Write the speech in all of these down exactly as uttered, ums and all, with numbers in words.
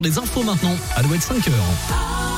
Les infos maintenant, Alouette cinq heures.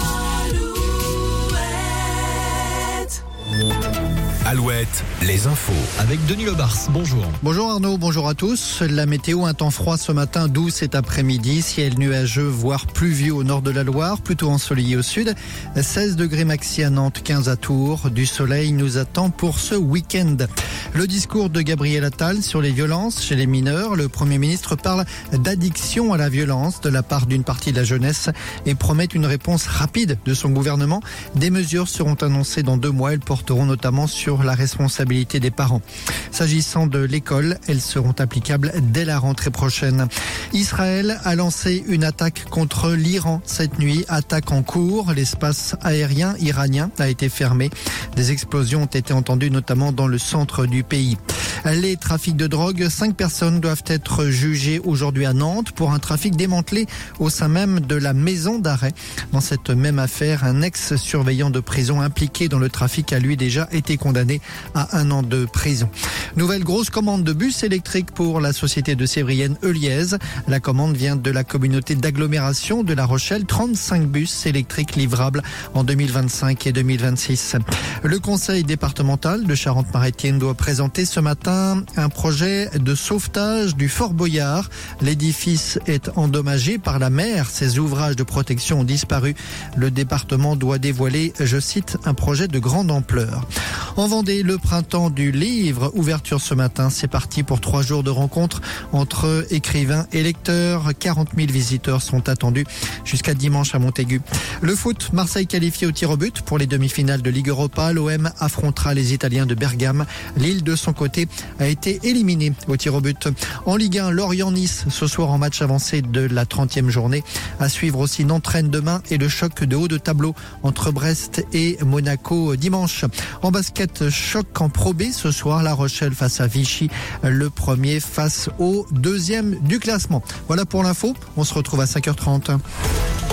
Alouette, les infos. Avec Denis Lebars, bonjour. Bonjour Arnaud, bonjour à tous. La météo, un temps froid ce matin, doux cet après-midi. Ciel nuageux, voire pluvieux au nord de la Loire, plutôt ensoleillé au sud. seize degrés maxi à Nantes, quinze à Tours. Du soleil nous attend pour ce week-end. Le discours de Gabriel Attal sur les violences chez les mineurs. Le Premier ministre parle d'addiction à la violence de la part d'une partie de la jeunesse et promet une réponse rapide de son gouvernement. Des mesures seront annoncées dans deux mois. Elles porteront notamment sur la responsabilité des parents. S'agissant de l'école, elles seront applicables dès la rentrée prochaine. Israël a lancé une attaque contre l'Iran cette nuit. Attaque en cours. L'espace aérien iranien a été fermé. Des explosions ont été entendues notamment dans le centre du pays. Les trafics de drogue, cinq personnes doivent être jugées aujourd'hui à Nantes pour un trafic démantelé au sein même de la maison d'arrêt. Dans cette même affaire, un ex-surveillant de prison impliqué dans le trafic a lui déjà été condamné à un an de prison. Nouvelle grosse commande de bus électriques pour la société de Sévrienne Euliez. La commande vient de la communauté d'agglomération de La Rochelle. trente-cinq bus électriques livrables en deux mille vingt-cinq et deux mille vingt-six. Le conseil départemental de Charente-Maritime doit présenter ce matin un projet de sauvetage du Fort Boyard. L'édifice est endommagé par la mer. Ses ouvrages de protection ont disparu. Le département doit dévoiler, je cite, un projet de grande ampleur. En Vendée, le printemps du livre, ouverture ce matin. C'est parti pour trois jours de rencontres entre écrivains et lecteurs. quarante mille visiteurs sont attendus jusqu'à dimanche à Montaigu. Le foot, Marseille qualifié au tir au but pour les demi-finales de Ligue Europa. L'O M affrontera les Italiens de Bergame. Lille, de son côté, a été éliminé au tir au but. En Ligue un, Lorient-Nice ce soir en match avancé de la trentième journée. À suivre aussi Nantes-Rennes demain et le choc de haut de tableau entre Brest et Monaco dimanche. En basket, choc en Pro B ce soir, La Rochelle face à Vichy, le premier face au deuxième du classement. Voilà pour l'info, on se retrouve à cinq heures trente.